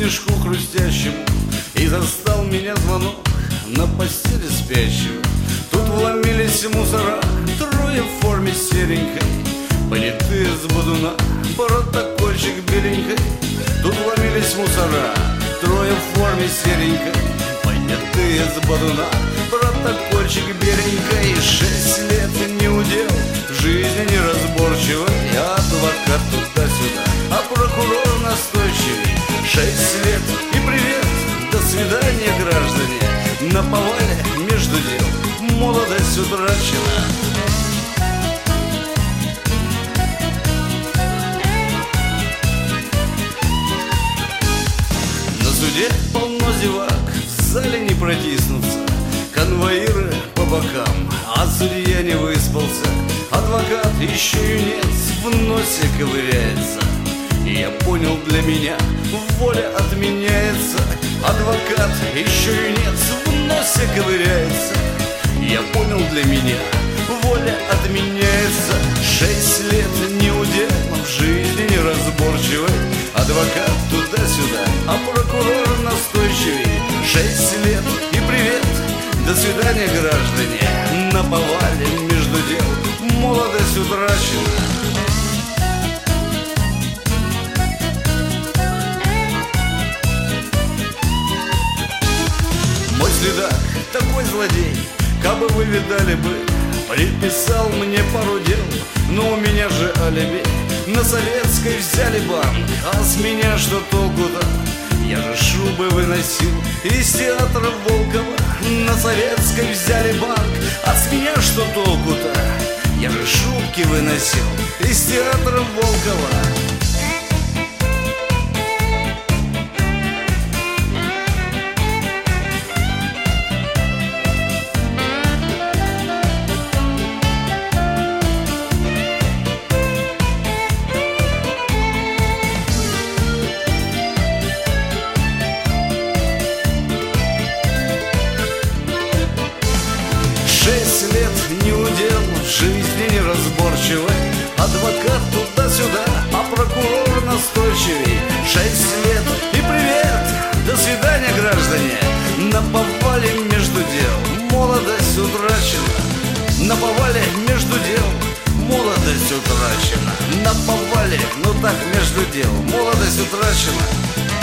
снежку хрустящему, и застал меня звонок на постели спящего. Тут вломились мусора, трое в форме серенькой, понятые с бодуна, протокольчик беленькой. Тут вломились мусора, трое в форме серенькой, понятые с бодуна, протокольчик беленькой. 6 лет не удел, в жизни неразборчивый, адвокат туда-сюда, а прокурор настойчивый. 6 лет и привет, до свидания, граждане, на повале между дел молодость утрачена. На суде полно зевак, в зале не протиснуться, конвоиры по бокам, а судья не выспался. Адвокат еще юнец в носе ковыряется, и я понял, для меня воля отменяется. Адвокат еще юнец в носе ковыряется, и я понял, для меня воля отменяется. 6 лет не удел, в жизни неразборчивый, адвокат туда-сюда, а прокурор настойчивый. 6 лет и привет, до свидания, граждане, на повале между дел молодость утрачена. Мой следак, такой злодей, кабы вы видали бы, приписал мне пару дел, но у меня же алиби. На Советской взяли банк, а с меня что толку-то? Я же шубы выносил из театра Волкова. На Советской взяли банк, а с меня что толку-то? Я же шубки выносил из театра Волкова. Не удел, в жизни неразборчивый, адвокат туда-сюда, а прокурор настойчивый. 6 лет и привет, до свидания, граждане, на повале между дел молодость утрачена. На повале между дел молодость утрачена. На повале, ну так, между дел молодость утрачена.